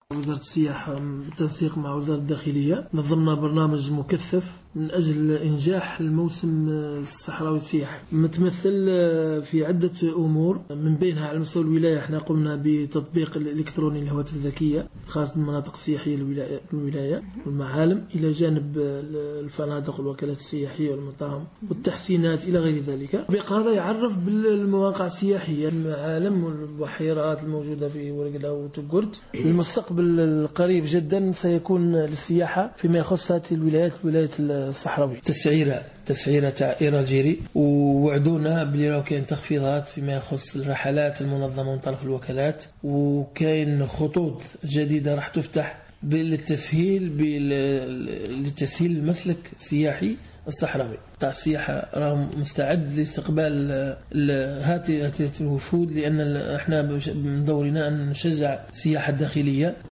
وزارة السياحة بالتنسيق مع وزارة الداخلية نظمنا برنامج مكثف من أجل إنجاح الموسم الصحراوي السياحي، متمثل في عدة أمور، من بينها على مستوى الولاية احنا قمنا بتطبيق الإلكتروني للهواتف الذكية خاص بالمناطق السياحية الولاية والمعالم، إلى جانب الفنادق والوكالات السياحية والمطاعم والتحسينات إلى غير ذلك. بقرر يعرف بالمواقع السياحية، المعالم والبحيرات الموجودة في ورقلا وتقرت. المستقبل القريب جدا سيكون للسياحة فيما يخص هذه الولاية الصحراوية. تسعيرة تاع إيراجيري، ووعدونا بلي كاين تخفيضات فيما يخص الرحلات المنظمة من طرف الوكالات، وكاين خطوط جديدة راح تفتح للتسهيل المسلك السياحي الصحراوي. قطاع السياحة راه مستعد لاستقبال هذه الوفود، لأن احنا من دورنا أن نشجع السياحة الداخلية.